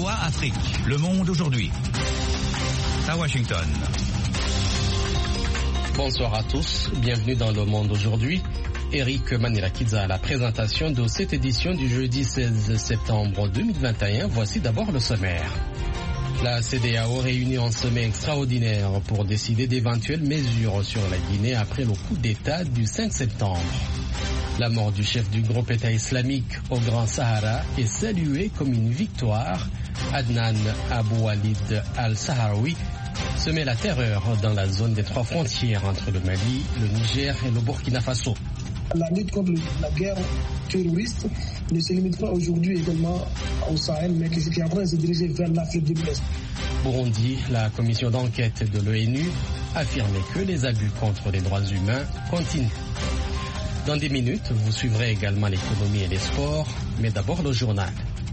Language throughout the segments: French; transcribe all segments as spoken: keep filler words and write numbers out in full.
V O A Afrique, le monde aujourd'hui. À Washington. Bonsoir à tous, bienvenue dans le monde aujourd'hui. Eric Manilakidza à la présentation de cette édition du jeudi seize septembre deux mille vingt et un. Voici d'abord le sommaire. La C D A O réunit en sommet extraordinaire pour décider d'éventuelles mesures sur la Guinée après le coup d'État du cinq septembre. La mort du chef du groupe État islamique au Grand Sahara est saluée comme une victoire. Adnan Abou Walid al-Sahraoui semait la terreur dans la zone des trois frontières entre le Mali, le Niger et le Burkina Faso. La lutte contre la guerre terroriste ne se limite pas aujourd'hui également au Sahel, mais qui est en train de se diriger vers l'Afrique de l'Ouest. Burundi, la commission d'enquête de l'ONU affirmait que les abus contre les droits humains continuent. Dans des minutes, vous suivrez également l'économie et les sports, mais d'abord le journal.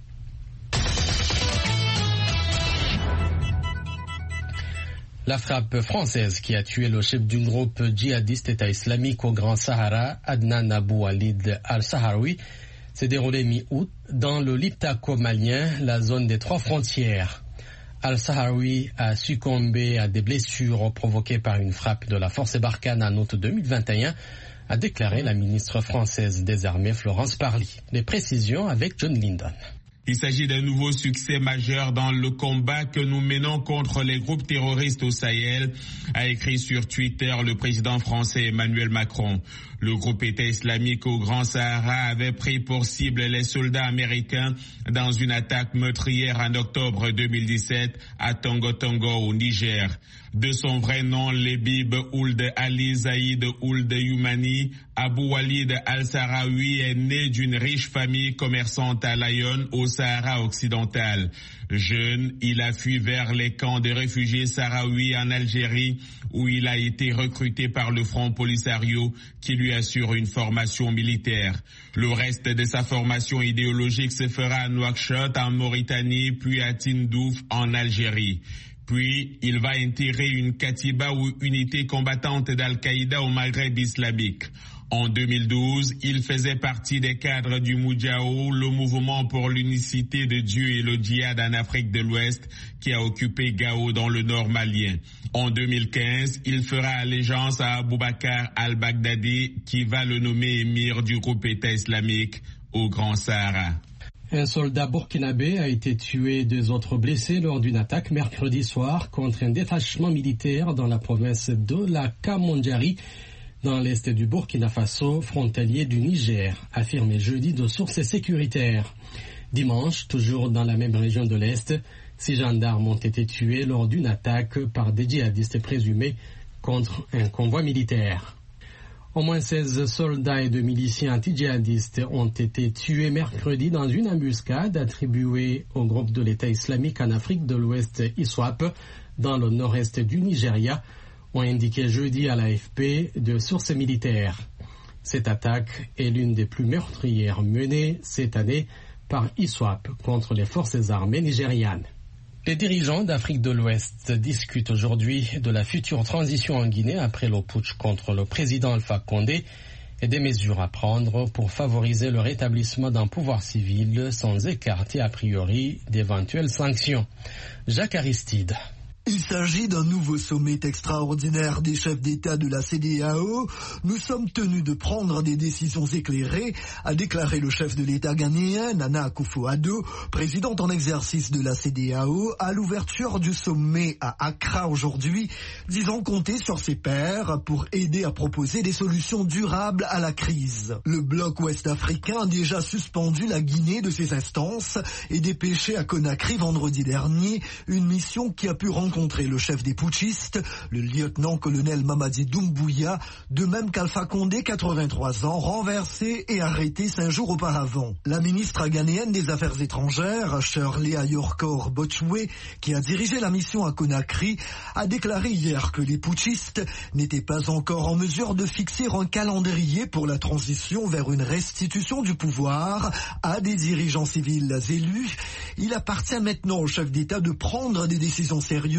La frappe française qui a tué le chef d'un groupe djihadiste État islamique au Grand Sahara, Adnan Abou Walid al-Sahraoui, s'est déroulée mi-août dans le Liptako malien, la zone des trois frontières. Al-Sahraoui a succombé à des blessures provoquées par une frappe de la force Barkhane en août deux mille vingt et un, a déclaré la ministre française des Armées Florence Parly. Les précisions avec John Lyndon. Il s'agit d'un nouveau succès majeur dans le combat que nous menons contre les groupes terroristes au Sahel, a écrit sur Twitter le président français Emmanuel Macron. Le groupe État islamique au Grand Sahara avait pris pour cible les soldats américains dans une attaque meurtrière en octobre deux mille dix-sept à Tongo Tongo au Niger. De son vrai nom, Lebib Ould Ali Zaïd Ould Youmani, Abou Walid al-Sahraoui est né d'une riche famille commerçante à Lyon, au Sahara occidental. Jeune, il a fui vers les camps de réfugiés sahraouis en Algérie, où il a été recruté par le Front Polisario, qui lui assure une formation militaire. Le reste de sa formation idéologique se fera à Nouakchott, en Mauritanie, puis à Tindouf, en Algérie. Puis, il va intégrer une Katiba ou unité combattante d'Al-Qaïda au Maghreb islamique. En deux mille douze, il faisait partie des cadres du Moudjahou, le mouvement pour l'unicité de Dieu et le djihad en Afrique de l'Ouest, qui a occupé Gao dans le nord malien. En deux mille quinze, il fera allégeance à Aboubacar al-Baghdadi, qui va le nommer émir du groupe État islamique au Grand Sahara. Un soldat burkinabé a été tué et deux autres blessés lors d'une attaque mercredi soir contre un détachement militaire dans la province de la Kamondjari, dans l'est du Burkina Faso, frontalier du Niger, affirmé jeudi de sources sécuritaires. Dimanche, toujours dans la même région de l'Est, six gendarmes ont été tués lors d'une attaque par des djihadistes présumés contre un convoi militaire. Au moins seize soldats et deux miliciens anti-djihadistes ont été tués mercredi dans une embuscade attribuée au groupe de l'État islamique en Afrique de l'Ouest I S W A P, dans le nord-est du Nigeria, ont indiqué jeudi à l'A F P de sources militaires. Cette attaque est l'une des plus meurtrières menées cette année par I S W A P contre les forces armées nigérianes. Les dirigeants d'Afrique de l'Ouest discutent aujourd'hui de la future transition en Guinée après le putsch contre le président Alpha Condé et des mesures à prendre pour favoriser le rétablissement d'un pouvoir civil sans écarter a priori d'éventuelles sanctions. Jacques Aristide. Il s'agit d'un nouveau sommet extraordinaire des chefs d'État de la C D A O. Nous sommes tenus de prendre des décisions éclairées, a déclaré le chef de l'État ghanéen, Nana Akufo-Addo, président en exercice de la C D A O, à l'ouverture du sommet à Accra aujourd'hui, disant compter sur ses pairs pour aider à proposer des solutions durables à la crise. Le bloc ouest-africain a déjà suspendu la Guinée de ses instances et dépêché à Conakry vendredi dernier une mission qui a pu rencontrer le chef des putschistes, le lieutenant-colonel Mamadi Doumbouya, de même qu'Alpha Condé, quatre-vingt-trois ans, renversé et arrêté cinq jours auparavant. La ministre ghanéenne des Affaires étrangères, Shirley Ayorkor Botchwe, qui a dirigé la mission à Conakry, a déclaré hier que les putschistes n'étaient pas encore en mesure de fixer un calendrier pour la transition vers une restitution du pouvoir à des dirigeants civils élus. Il appartient maintenant au chef d'État de prendre des décisions sérieuses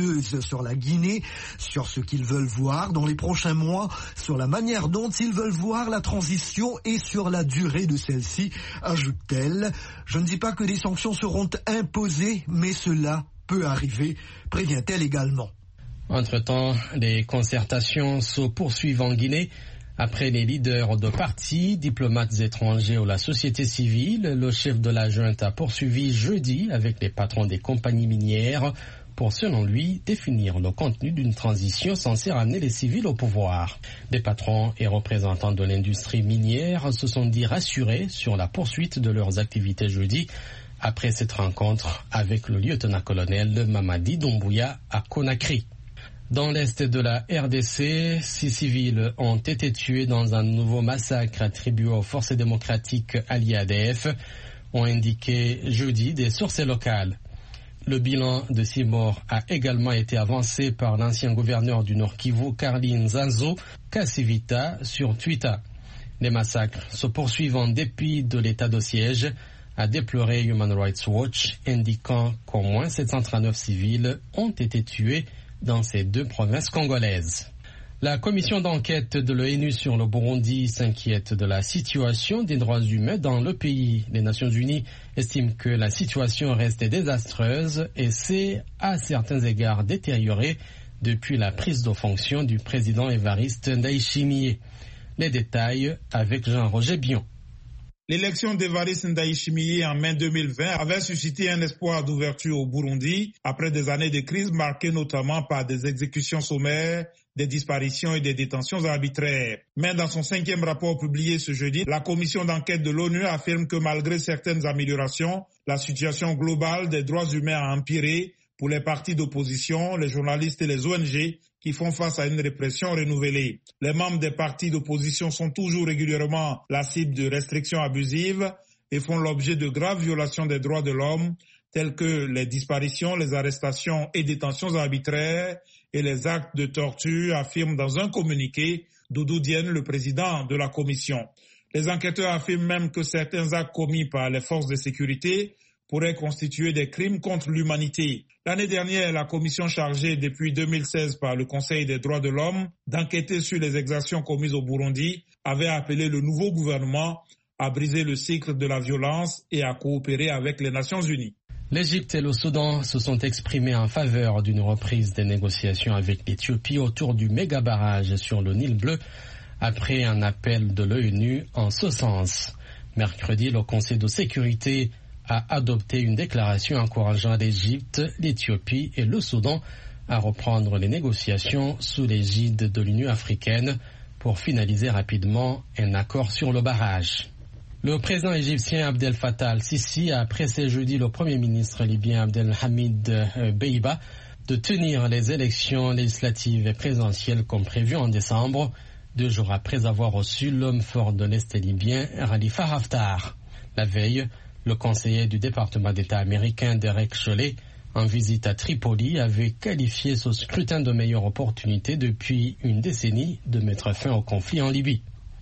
nébuleuse sur la Guinée, sur ce qu'ils veulent voir dans les prochains mois, sur la manière dont ils veulent voir la transition et sur la durée de celle-ci, ajoute-t-elle. Je ne dis pas que des sanctions seront imposées, mais cela peut arriver, prévient-elle également. Entre-temps, les concertations se poursuivent en Guinée. Après les leaders de partis, diplomates étrangers ou la société civile, le chef de la junte a poursuivi jeudi avec les patrons des compagnies minières pour, selon lui, définir le contenu d'une transition censée ramener les civils au pouvoir. Les patrons et représentants de l'industrie minière se sont dit rassurés sur la poursuite de leurs activités jeudi après cette rencontre avec le lieutenant-colonel Mamadi Doumbouya à Conakry. Dans l'est de la R D C, six civils ont été tués dans un nouveau massacre attribué aux forces démocratiques alliées A D F, ont indiqué jeudi des sources locales. Le bilan de six morts a également été avancé par l'ancien gouverneur du Nord Kivu, Karli Nzanzo Kasivita, sur Twitter. Les massacres se poursuivent en dépit de l'état de siège, a déploré Human Rights Watch, indiquant qu'au moins sept cent trente-neuf civils ont été tués dans ces deux provinces congolaises. La commission d'enquête de l'ONU sur le Burundi s'inquiète de la situation des droits humains dans le pays. Les Nations Unies estiment que la situation reste désastreuse et s'est à certains égards détériorée depuis la prise de fonction du président Évariste Ndayishimiye. Les détails avec Jean-Roger Bion. L'élection d'Évariste Ndayishimiye en mai deux mille vingt avait suscité un espoir d'ouverture au Burundi après des années de crise marquées notamment par des exécutions sommaires, des disparitions et des détentions arbitraires. Mais dans son cinquième rapport publié ce jeudi, la commission d'enquête de l'ONU affirme que malgré certaines améliorations, la situation globale des droits humains a empiré pour les partis d'opposition, les journalistes et les O N G qui font face à une répression renouvelée. Les membres des partis d'opposition sont toujours régulièrement la cible de restrictions abusives et font l'objet de graves violations des droits de l'homme, telles que les disparitions, les arrestations et détentions arbitraires et les actes de torture, affirme dans un communiqué Doudou Diène, le président de la commission. Les enquêteurs affirment même que certains actes commis par les forces de sécurité pourraient constituer des crimes contre l'humanité. L'année dernière, la commission chargée depuis deux mille seize par le Conseil des droits de l'homme d'enquêter sur les exactions commises au Burundi avait appelé le nouveau gouvernement à briser le cycle de la violence et à coopérer avec les Nations Unies. L'Égypte et le Soudan se sont exprimés en faveur d'une reprise des négociations avec l'Éthiopie autour du méga barrage sur le Nil bleu après un appel de l'ONU en ce sens. Mercredi, le Conseil de sécurité a adopté une déclaration encourageant l'Égypte, l'Éthiopie et le Soudan à reprendre les négociations sous l'égide de l'Union africaine pour finaliser rapidement un accord sur le barrage. Le président égyptien Abdel Fattah al-Sisi a pressé jeudi le premier ministre libyen Abdelhamid Beiba de tenir les élections législatives et présidentielles comme prévu en décembre, deux jours après avoir reçu l'homme fort de l'Est libyen Khalifa Haftar. La veille, le conseiller du département d'État américain Derek Chollet, en visite à Tripoli, avait qualifié ce scrutin de meilleure opportunité depuis une décennie de mettre fin au conflit en Libye.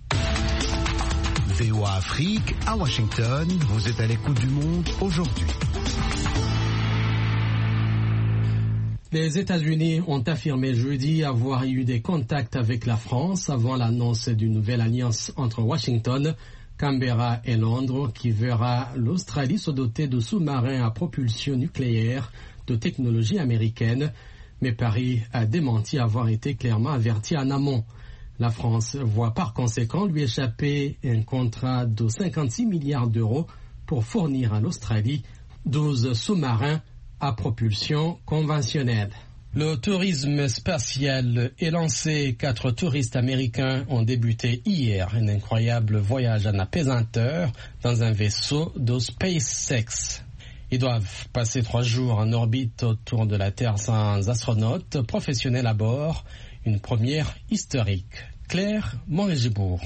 V O A Afrique, à Washington, vous êtes à l'écoute du monde aujourd'hui. Les États-Unis ont affirmé jeudi avoir eu des contacts avec la France avant l'annonce d'une nouvelle alliance entre Washington, Canberra et Londres qui verra l'Australie se doter de sous-marins à propulsion nucléaire de technologie américaine, mais Paris a démenti avoir été clairement averti en amont. La France voit par conséquent lui échapper un contrat de cinquante-six milliards d'euros pour fournir à l'Australie douze sous-marins à propulsion conventionnelle. Le tourisme spatial est lancé. Quatre touristes américains ont débuté hier un incroyable voyage en apesanteur dans un vaisseau de SpaceX. Ils doivent passer trois jours en orbite autour de la Terre sans astronautes professionnels à bord. Une première historique. Claire Morégibourg.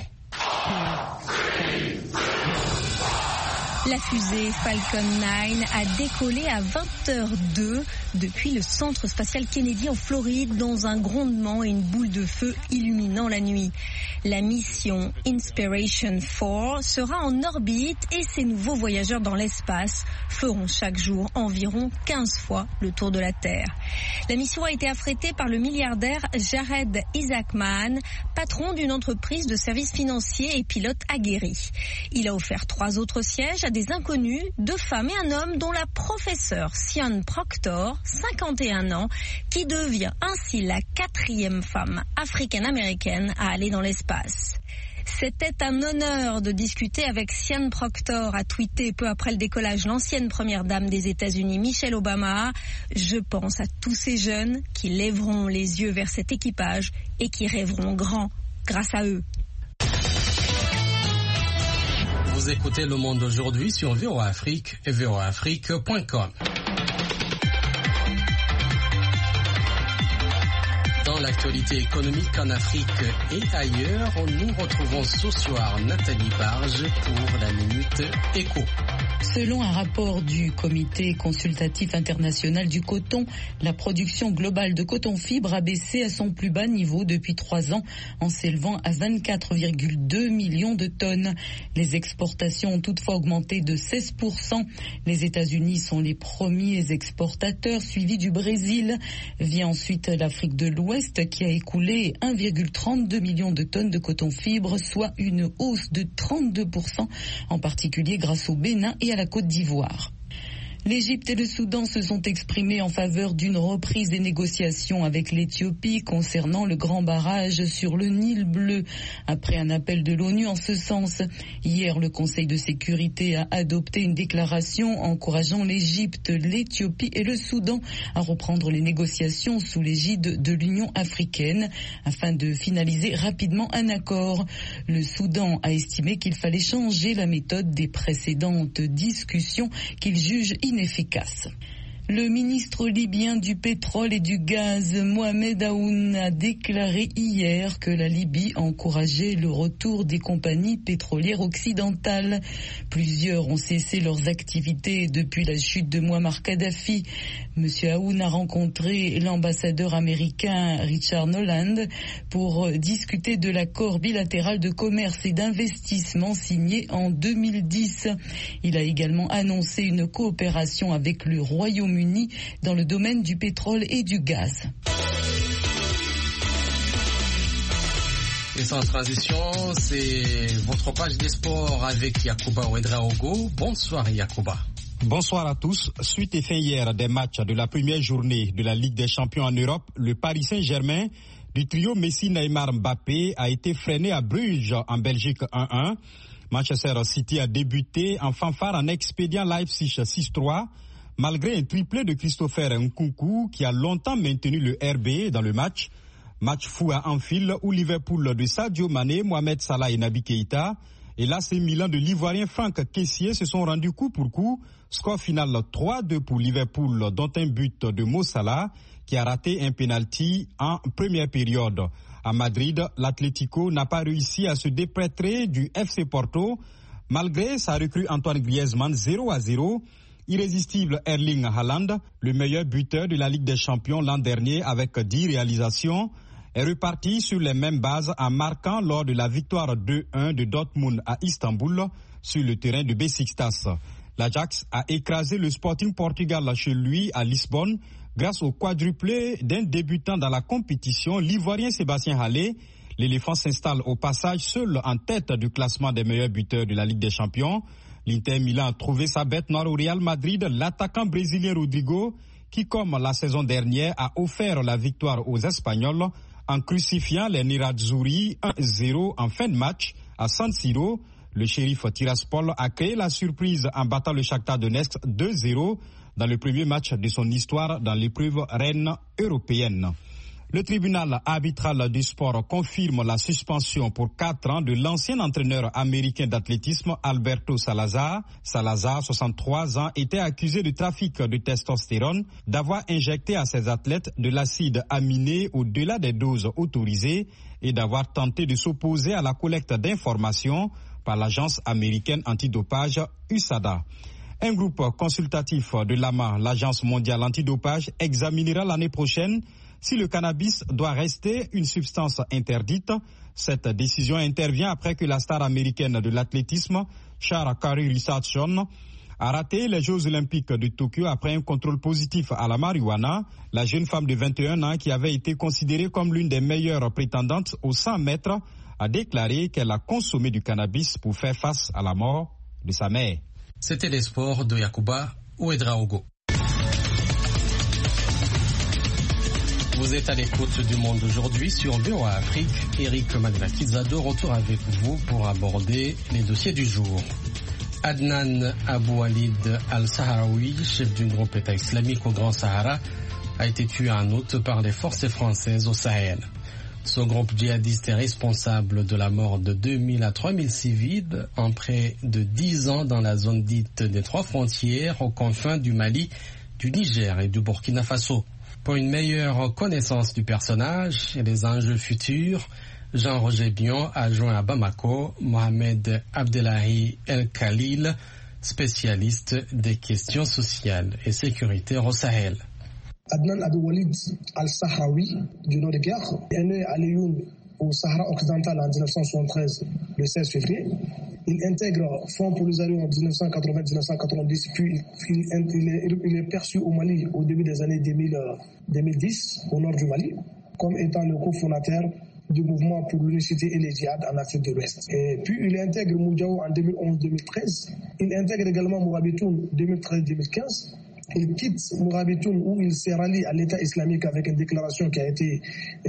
La fusée Falcon neuf a décollé à vingt heures deux depuis le centre spatial Kennedy en Floride dans un grondement et une boule de feu illuminant la nuit. La mission Inspiration quatre sera en orbite et ces nouveaux voyageurs dans l'espace feront chaque jour environ quinze fois le tour de la Terre. La mission a été affrétée par le milliardaire Jared Isaacman, patron d'une entreprise de services financiers et pilote aguerri. Il a offert trois autres sièges à des inconnus, deux femmes et un homme dont la professeure Sian Proctor, cinquante et un ans, qui devient ainsi la quatrième femme africaine-américaine à aller dans l'espace. C'était un honneur de discuter avec Sian Proctor, a tweeté peu après le décollage l'ancienne première dame des États-Unis, Michelle Obama. Je pense à tous ces jeunes qui lèveront les yeux vers cet équipage et qui rêveront grand grâce à eux. Vous écoutez Le Monde aujourd'hui sur V O A Afrique et V O A Afrique point com. Dans l'actualité économique en Afrique et ailleurs, nous retrouvons ce soir Nathalie Barge pour la Minute Éco. Selon un rapport du Comité consultatif international du coton, la production globale de coton-fibre a baissé à son plus bas niveau depuis trois ans en s'élevant à vingt-quatre virgule deux millions de tonnes. Les exportations ont toutefois augmenté de seize pour cent. Les États-Unis sont les premiers exportateurs, suivis du Brésil. Vient ensuite l'Afrique de l'Ouest qui a écoulé un virgule trente-deux million de tonnes de coton-fibre, soit une hausse de trente-deux pour cent, en particulier grâce au Bénin et à la Côte d'Ivoire. L'Égypte et le Soudan se sont exprimés en faveur d'une reprise des négociations avec l'Éthiopie concernant le grand barrage sur le Nil bleu. Après un appel de l'ONU en ce sens, hier le Conseil de sécurité a adopté une déclaration encourageant l'Égypte, l'Éthiopie et le Soudan à reprendre les négociations sous l'égide de l'Union africaine afin de finaliser rapidement un accord. Le Soudan a estimé qu'il fallait changer la méthode des précédentes discussions qu'il juge inefficace. Le ministre libyen du pétrole et du gaz, Mohamed Aoun, a déclaré hier que la Libye encourageait le retour des compagnies pétrolières occidentales. Plusieurs ont cessé leurs activités depuis la chute de Muammar Kadhafi. Monsieur Aoun a rencontré l'ambassadeur américain Richard Noland pour discuter de l'accord bilatéral de commerce et d'investissement signé en deux mille dix. Il a également annoncé une coopération avec le Royaume-Uni dans le domaine du pétrole et du gaz. Et sans transition, c'est votre page des sports avec Yacouba Ouedraogo. Bonsoir Yacouba. Bonsoir à tous. Suite et fin hier des matchs de la première journée de la Ligue des Champions en Europe, le Paris Saint-Germain du trio Messi, Neymar, Mbappé a été freiné à Bruges en Belgique un un. Manchester City a débuté en fanfare en expédiant Leipzig six trois. Malgré un triplé de Christopher Nkunku qui a longtemps maintenu le R B dans le match. Match fou à Anfield où Liverpool de Sadio Mané, Mohamed Salah et Naby Keïta et l'A C Milan de l'Ivoirien Franck Kessié se sont rendus coup pour coup. Score final trois deux pour Liverpool, dont un but de Mo Salah qui a raté un penalty en première période. À Madrid, l'Atlético n'a pas réussi à se dépêtrer du F C Porto malgré sa recrue Antoine Griezmann zéro à zéro. Irrésistible Erling Haaland, le meilleur buteur de la Ligue des Champions l'an dernier avec dix réalisations, est reparti sur les mêmes bases en marquant lors de la victoire deux un de Dortmund à Istanbul sur le terrain de Besiktas. L'Ajax a écrasé le Sporting Portugal chez lui à Lisbonne grâce au quadruplé d'un débutant dans la compétition, l'Ivoirien Sébastien Haller. L'éléphant s'installe au passage seul en tête du classement des meilleurs buteurs de la Ligue des Champions. L'Inter Milan a trouvé sa bête noire au Real Madrid, l'attaquant brésilien Rodrigo, qui comme la saison dernière a offert la victoire aux Espagnols en crucifiant les Nerazzurri un zéro en fin de match à San Siro. Le shérif Tiraspol a créé la surprise en battant le Shakhtar Donetsk deux zéro dans le premier match de son histoire dans l'épreuve reine européenne. Le tribunal arbitral du sport confirme la suspension pour quatre ans de l'ancien entraîneur américain d'athlétisme Alberto Salazar. Salazar, soixante-trois ans, était accusé de trafic de testostérone, d'avoir injecté à ses athlètes de l'acide aminé au-delà des doses autorisées et d'avoir tenté de s'opposer à la collecte d'informations par l'agence américaine antidopage U S A D A. Un groupe consultatif de l'A M A, l'agence mondiale antidopage, examinera l'année prochaine si le cannabis doit rester une substance interdite. Cette décision intervient après que la star américaine de l'athlétisme, Sha'Carri Richardson, a raté les Jeux Olympiques de Tokyo après un contrôle positif à la marijuana. La jeune femme de vingt et un ans, qui avait été considérée comme l'une des meilleures prétendantes aux cent mètres, a déclaré qu'elle a consommé du cannabis pour faire face à la mort de sa mère. C'était les sports de Yacouba Ouedraogo. Vous êtes à l'écoute du Monde aujourd'hui sur V O A Afrique. Eric Maglakiza de retour avec vous pour aborder les dossiers du jour. Adnan Abou Walid al-Sahraoui, chef du groupe État islamique au Grand Sahara, a été tué en août par les forces françaises au Sahel. Ce groupe djihadiste est responsable de la mort de deux mille à trois mille civils en près de dix ans dans la zone dite des trois frontières aux confins du Mali, du Niger et du Burkina Faso. Pour une meilleure connaissance du personnage et des enjeux futurs, Jean-Roger Bion a joint à Bamako Mohamed Abdelahi El Khalil, spécialiste des questions sociales et sécuritaires au Sahel. Adnan Abou Walid al-Sahraoui, du nom de guerre, est né à Lyoun, au Sahara occidental en dix-neuf cent soixante-treize, le seize février. Il intègre Front Polisario en dix-neuf cent quatre-vingts dix-neuf cent quatre-vingt-dix, puis il, il, est, il est perçu au Mali au début des années deux mille, deux mille dix, au nord du Mali, comme étant le cofondateur du mouvement pour l'unicité et les djihad en Afrique de l'Ouest. Et puis il intègre Moudjaou en deux mille onze deux mille treize. Il intègre également Mourabitoun deux mille treize deux mille quinze. Il quitte Mourabitoun où il s'est rallié à l'État islamique avec une déclaration qui a été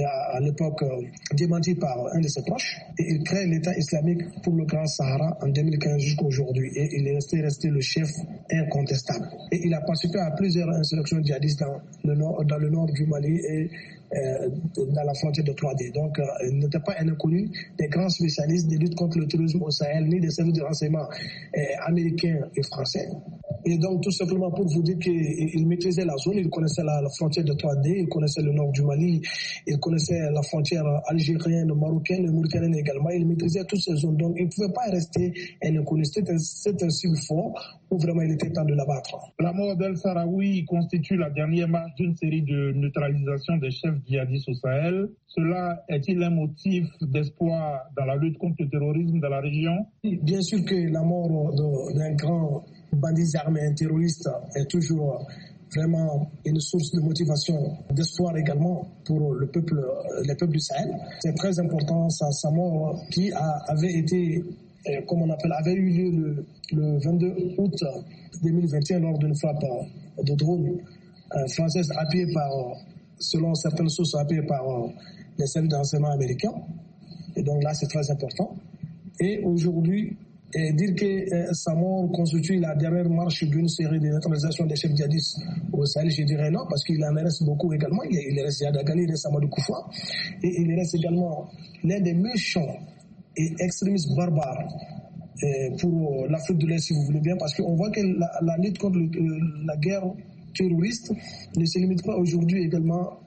à l'époque démentie par un de ses proches. Et il crée l'État islamique pour le Grand Sahara en deux mille quinze jusqu'à aujourd'hui. Et il est resté, resté le chef incontestable. Et il a participé à plusieurs insurrections djihadistes dans le nord, dans le nord du Mali et Euh, dans la frontière de trois D. Donc, euh, il n'était pas un inconnu des grands spécialistes de lutte contre le terrorisme au Sahel, ni des services de renseignement euh, américains et français. Et donc, tout simplement pour vous dire qu'il maîtrisait la zone, il connaissait la, la frontière de trois D, il connaissait le nord du Mali, il connaissait la frontière algérienne, marocaine et mauritanienne également, il maîtrisait toutes ces zones. Donc, il ne pouvait pas rester un inconnu. C'est un, c'est un cible fort où vraiment il était temps de l'abattre. La mort d'El-Sahraoui constitue la dernière marche d'une série de neutralisation des chefs djihadistes au Sahel. Cela est-il un motif d'espoir dans la lutte contre le terrorisme dans la région? Bien sûr que la mort d'un grand bandit armé, un terroriste, est toujours vraiment une source de motivation, d'espoir également pour le peuple, les peuples du Sahel. C'est très important, sa, sa mort qui a, avait été, comme on appelle, avait eu lieu le, le vingt-deux août deux mille vingt et un lors d'une frappe de drone euh, française appuyée par, selon certaines sources, appuyée par euh, les services de renseignement américains. Et donc là, c'est très important. Et aujourd'hui, et dire que euh, sa mort constitue la dernière marche d'une série de neutralisation des chefs djihadistes au Sahel, je dirais non, parce qu'il en reste beaucoup également. Il, il reste Yad Agali, il reste Amadou Koufa, et il reste également l'un des méchants et extrémistes barbares euh, pour l'Afrique de l'Est, si vous voulez bien, parce qu'on voit que la, la lutte contre le, la guerre terroriste ne se limite pas aujourd'hui également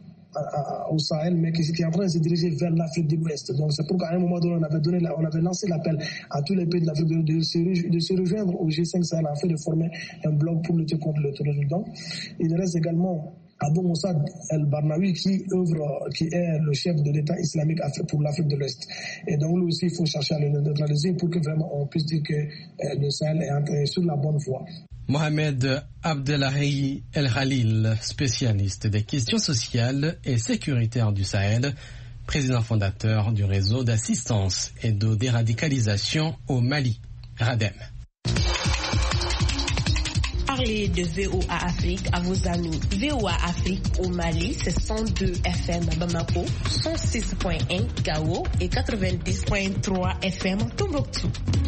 au Sahel, mais qui est en train de se diriger vers l'Afrique de l'Ouest. Donc c'est pourquoi à un moment donné, on avait, donné, on avait lancé l'appel à tous les pays de l'Afrique de, de, de, de se rejoindre au G cinq Sahel afin de former un bloc pour lutter contre le terrorisme. Donc il reste également Abou Moussa El-Barnaoui qui œuvre, qui est le chef de l'État islamique pour l'Afrique de l'Ouest. Et donc lui aussi, il faut chercher à le neutraliser pour que vraiment on puisse dire que euh, le Sahel est, est sur la bonne voie. Mohamed Abdelahi El Khalil, spécialiste des questions sociales et sécuritaires du Sahel, président fondateur du réseau d'assistance et de déradicalisation au Mali, RADEM. Parlez de V O A Afrique à vos amis. V O A Afrique au Mali, c'est cent deux F M à Bamako, cent six point un Gao et quatre-vingt-dix point trois F M Tombouctou.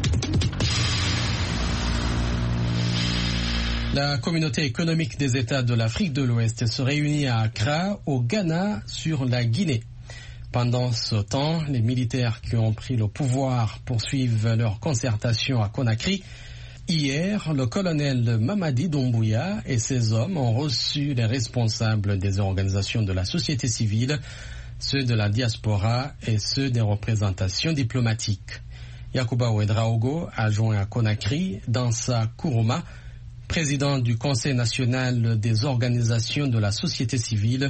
La communauté économique des États de l'Afrique de l'Ouest se réunit à Accra, au Ghana, sur la Guinée. Pendant ce temps, les militaires qui ont pris le pouvoir poursuivent leur concertation à Conakry. Hier, le colonel Mamadi Doumbouya et ses hommes ont reçu les responsables des organisations de la société civile, ceux de la diaspora et ceux des représentations diplomatiques. Yacouba Ouedraogo a joint à Conakry Dansa Kourouma, président du Conseil national des organisations de la société civile,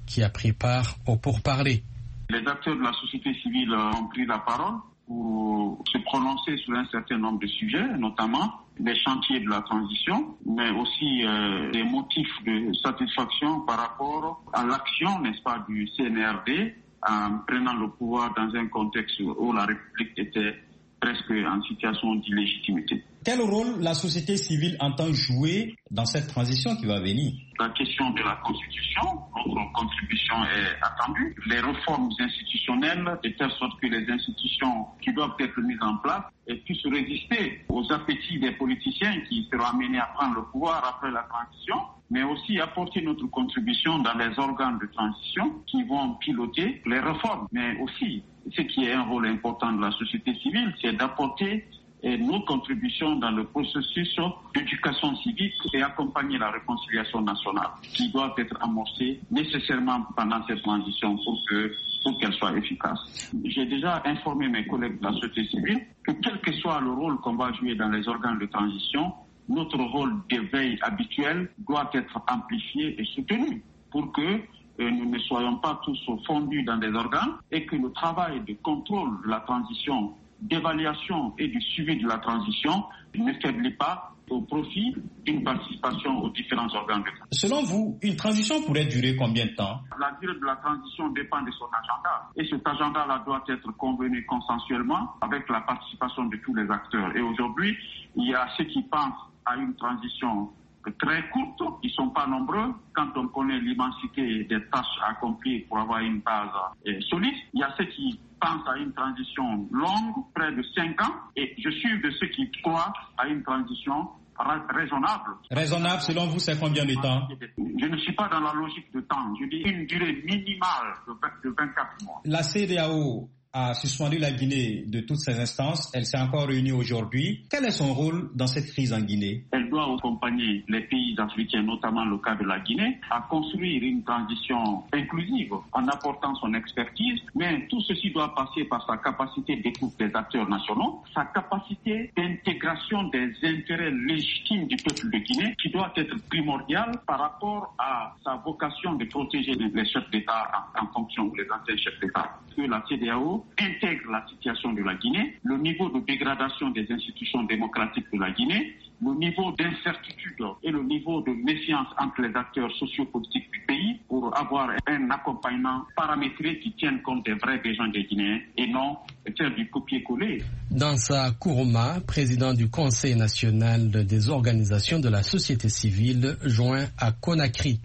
qui a pris part au pourparlers. Les acteurs de la société civile ont pris la parole pour se prononcer sur un certain nombre de sujets, notamment les chantiers de la transition, mais aussi euh, des motifs de satisfaction par rapport à l'action, n'est-ce pas, du C N R D en prenant le pouvoir dans un contexte où la République était presque en situation d'illégitimité. Quel rôle la société civile entend jouer dans cette transition qui va venir? La question de la Constitution, notre contribution est attendue. Les réformes institutionnelles, de telle sorte que les institutions qui doivent être mises en place puissent résister aux appétits des politiciens qui seront amenés à prendre le pouvoir après la transition, mais aussi apporter notre contribution dans les organes de transition qui vont piloter les réformes. Mais aussi, ce qui est un rôle important de la société civile, c'est d'apporter et nos contributions dans le processus d'éducation civique et accompagner la réconciliation nationale qui doit être amorcée nécessairement pendant cette transition pour que pour qu'elle soit efficace. J'ai déjà informé mes collègues de la société civile que quel que soit le rôle qu'on va jouer dans les organes de transition, notre rôle de veille habituel doit être amplifié et soutenu pour que nous ne soyons pas tous fondus dans des organes et que le travail de contrôle de la transition, d'évaluation et du suivi de la transition ne faiblit pas au profit d'une participation aux différents organes de transition. Selon vous, une transition pourrait durer combien de temps? La durée de la transition dépend de son agenda. Et cet agenda-là doit être convenu consensuellement avec la participation de tous les acteurs. Et aujourd'hui, il y a ceux qui pensent à une transition très courte, ils ne sont pas nombreux. Quand on connaît l'immensité des tâches à accomplir pour avoir une base eh, solide, il y a ceux qui pensent à une transition longue, près de cinq ans, et je suis de ceux qui croient à une transition raisonnable. Raisonnable, selon vous, c'est combien de temps? Je ne suis pas dans la logique de temps. Je dis une durée minimale de vingt-quatre mois. La C E D A O a suspendu la Guinée de toutes ses instances. Elle s'est encore réunie aujourd'hui. Quel est son rôle dans cette crise en Guinée? Elle doit accompagner les pays africains, notamment le cas de la Guinée, à construire une transition inclusive en apportant son expertise. Mais tout ceci doit passer par sa capacité d'écoute des acteurs nationaux, sa capacité d'intégration des intérêts légitimes du peuple de Guinée, qui doit être primordiale par rapport à sa vocation de protéger les chefs d'État en, en fonction des anciens chefs d'État. Que la C E D A O intègre la situation de la Guinée, le niveau de dégradation des institutions démocratiques de la Guinée, le niveau d'incertitude et le niveau de méfiance entre les acteurs sociopolitiques du pays pour avoir un accompagnement paramétré qui tienne compte des vrais besoins des Guinéens et non faire du copier-coller. Dansa Kourouma, président du Conseil national des organisations de la société civile, joint à Conakry.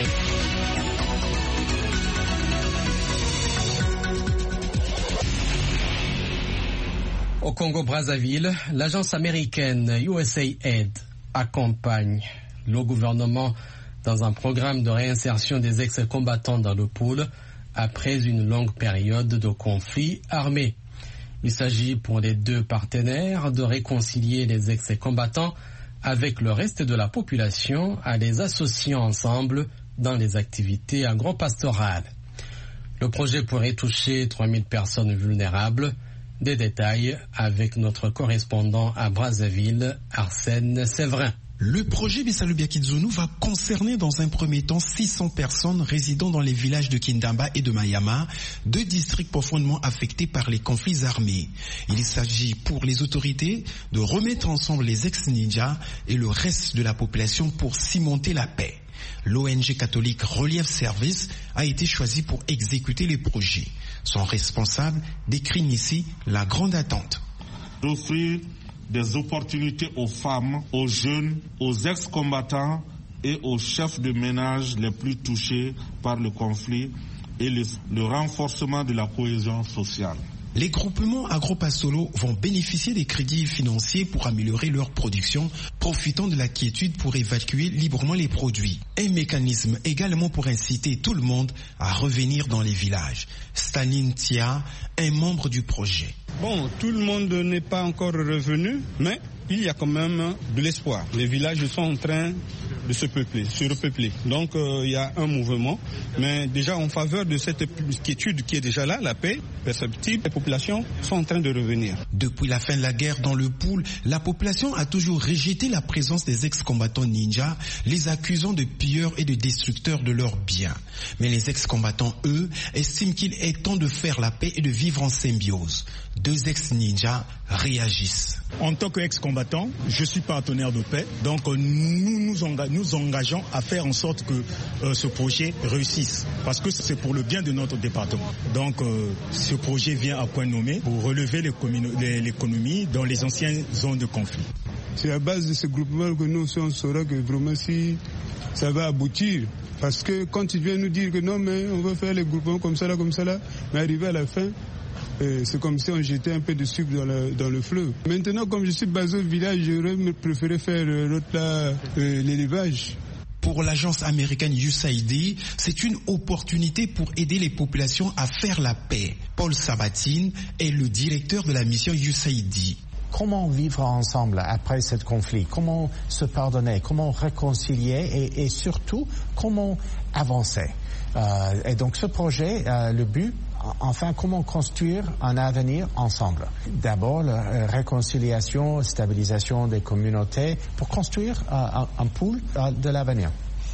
Au Congo-Brazzaville, l'agence américaine U S A I D accompagne le gouvernement dans un programme de réinsertion des ex-combattants dans le pôle après une longue période de conflit armé. Il s'agit pour les deux partenaires de réconcilier les ex-combattants avec le reste de la population en les associant ensemble dans les activités agro-pastorales. Le projet pourrait toucher trois mille personnes vulnérables. Des détails avec notre correspondant à Brazzaville, Arsène Séverin. Le projet Bissalu Biakizunu va concerner dans un premier temps six cents personnes résidant dans les villages de Kindamba et de Mayama, deux districts profondément affectés par les conflits armés. Il s'agit pour les autorités de remettre ensemble les ex-ninjas et le reste de la population pour cimenter la paix. L'O N G catholique Relief Service a été choisi pour exécuter les projets. Son responsable décrit ici la grande attente. D'offrir des opportunités aux femmes, aux jeunes, aux ex-combattants et aux chefs de ménage les plus touchés par le conflit et le, le renforcement de la cohésion sociale. Les groupements agro-pastoraux vont bénéficier des crédits financiers pour améliorer leur production, profitant de la quiétude pour évacuer librement les produits. Un mécanisme également pour inciter tout le monde à revenir dans les villages. Staline Tia, un membre du projet. Bon, tout le monde n'est pas encore revenu, mais il y a quand même de l'espoir. Les villages sont en train de se peupler, se repeupler. Donc euh, il y a un mouvement, mais déjà en faveur de cette quiétude qui est déjà là, la paix perceptible, les populations sont en train de revenir. Depuis la fin de la guerre dans le Pool, la population a toujours rejeté la présence des ex-combattants ninjas, les accusant de pilleurs et de destructeurs de leurs biens. Mais les ex-combattants, eux, estiment qu'il est temps de faire la paix et de vivre en symbiose. Deux ex-ninjas réagissent. En tant qu'ex-combattant, je suis partenaire de paix, donc nous nous, enga- nous engageons à faire en sorte que euh, ce projet réussisse, parce que c'est pour le bien de notre département. Donc euh, ce projet vient à point nommé pour relever l'économie dans les anciennes zones de conflit. C'est à base de ce groupement que nous on saura que vraiment si ça va aboutir. Parce que quand ils viennent nous dire que non mais on va faire les groupements comme ça là, comme ça là, mais arrivé à la fin, euh, c'est comme si on jetait un peu de sucre dans le, dans le fleuve. Maintenant comme je suis basé au village, j'aurais préféré faire euh, l'autre là, euh, l'élevage. Pour l'agence américaine U S A I D, c'est une opportunité pour aider les populations à faire la paix. Paul Sabatine est le directeur de la mission U S A I D. Comment vivre ensemble après ce conflit? Comment se pardonner? Comment réconcilier? Et, et surtout, comment avancer? euh, Et donc ce projet, euh, le but, enfin, comment construire un avenir ensemble? D'abord, la réconciliation, stabilisation des communautés pour construire euh, un, un pool euh, de l'avenir.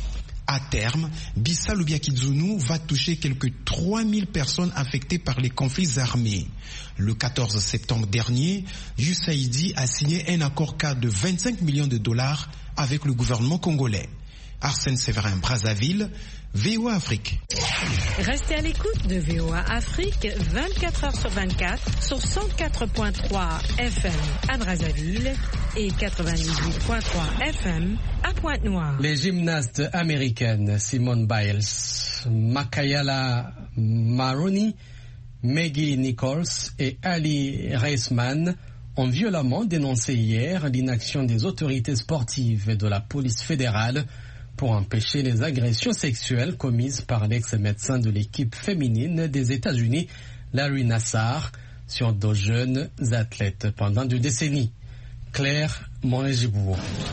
À terme, Bissa Lubiakizunu va toucher quelques trois mille personnes affectées par les conflits armés. Le quatorze septembre dernier, U S A I D a signé un accord cadre de vingt-cinq millions de dollars avec le gouvernement congolais. Arsène Séverin, Brazzaville, V O A Afrique. Restez à l'écoute de V O A Afrique vingt-quatre heures sur vingt-quatre sur cent quatre virgule trois F M à Brazzaville et quatre-vingt-dix-huit virgule trois F M à Pointe-Noire. Les gymnastes américaines Simone Biles, Makayala Maroney, Maggie Nichols et Ali Reisman ont violemment dénoncé hier l'inaction des autorités sportives et de la police fédérale pour empêcher les agressions sexuelles commises par l'ex-médecin de l'équipe féminine des États-Unis, Larry Nassar, sur deux jeunes athlètes pendant deux décennies. Claire Monet-Gibourg.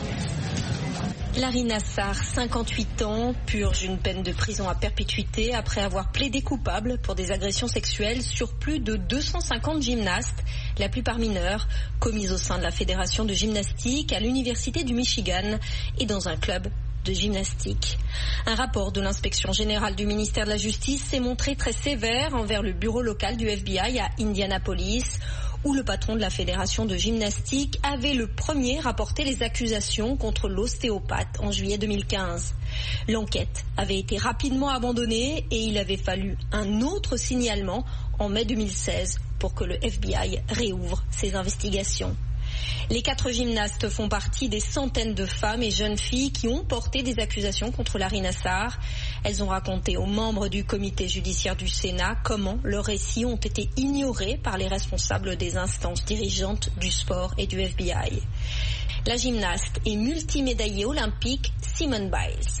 Larry Nassar, cinquante-huit ans, purge une peine de prison à perpétuité après avoir plaidé coupable pour des agressions sexuelles sur plus de deux cent cinquante gymnastes, la plupart mineurs, commises au sein de la Fédération de gymnastique à l'Université du Michigan et dans un club de gymnastique. Un rapport de l'inspection générale du ministère de la Justice s'est montré très sévère envers le bureau local du F B I à Indianapolis, où le patron de la fédération de gymnastique avait le premier rapporté les accusations contre l'ostéopathe en juillet deux mille quinze. L'enquête avait été rapidement abandonnée et il avait fallu un autre signalement en mai deux mille seize pour que le F B I réouvre ses investigations. Les quatre gymnastes font partie des centaines de femmes et jeunes filles qui ont porté des accusations contre Larry Nassar. Elles ont raconté aux membres du comité judiciaire du Sénat comment leurs récits ont été ignorés par les responsables des instances dirigeantes du sport et du F B I. La gymnaste et multimédaillée olympique Simone Biles.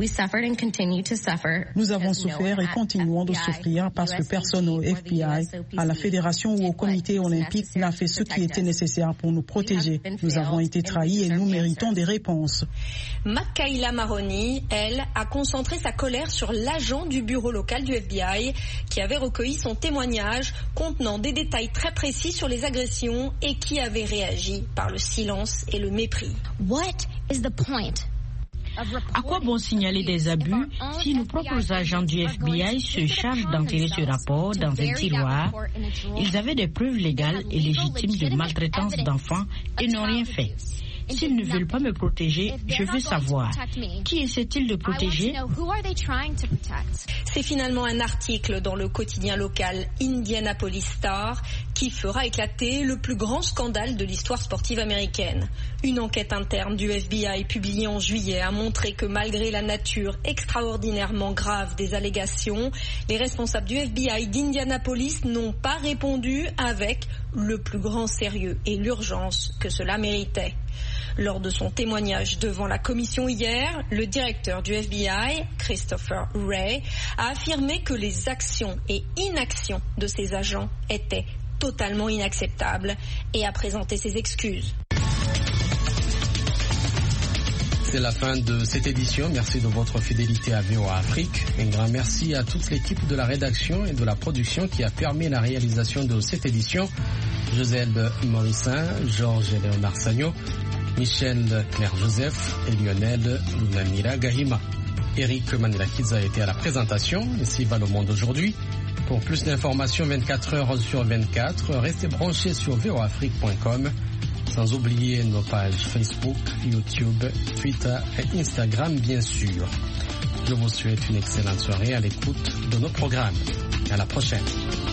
Nous avons souffert et continuons de souffrir parce que personne au F B I, à la fédération ou au comité olympique n'a fait ce qui était nécessaire pour nous protéger. Nous avons été trahis et nous méritons des réponses. Makayla Maroney, elle, a concentré sa colère sur l'agent du bureau local du F B I qui avait recueilli son témoignage contenant des détails très précis sur les agressions et qui avait réagi par le silence et le mépris. What is the point? À quoi bon signaler des abus si nos propres agents du F B I se chargent d'enterrer ce rapport dans un tiroir? Ils avaient des preuves légales et légitimes de maltraitance d'enfants et n'ont rien fait. S'ils ne veulent pas me protéger, je veux savoir, qui essaie-t-il de protéger? C'est finalement un article dans le quotidien local Indianapolis Star qui fera éclater le plus grand scandale de l'histoire sportive américaine. Une enquête interne du F B I publiée en juillet a montré que malgré la nature extraordinairement grave des allégations, les responsables du F B I d'Indianapolis n'ont pas répondu avec le plus grand sérieux et l'urgence que cela méritait. Lors de son témoignage devant la commission hier, le directeur du F B I, Christopher Wray, a affirmé que les actions et inactions de ses agents étaient totalement inacceptables et a présenté ses excuses. C'est la fin de cette édition. Merci de votre fidélité à V O A Afrique. Un grand merci à toute l'équipe de la rédaction et de la production qui a permis la réalisation de cette édition. Joseph Morissin, Georges Léonard Sagno, Michel Claire-Joseph et Lionel Lunamira Gahima. Eric Manilakidze a été à la présentation. Ici va le monde aujourd'hui. Pour plus d'informations vingt-quatre heures sur vingt-quatre, restez branchés sur v o afrique point com. Sans oublier nos pages Facebook, YouTube, Twitter et Instagram, bien sûr. Je vous souhaite une excellente soirée à l'écoute de nos programmes. À la prochaine.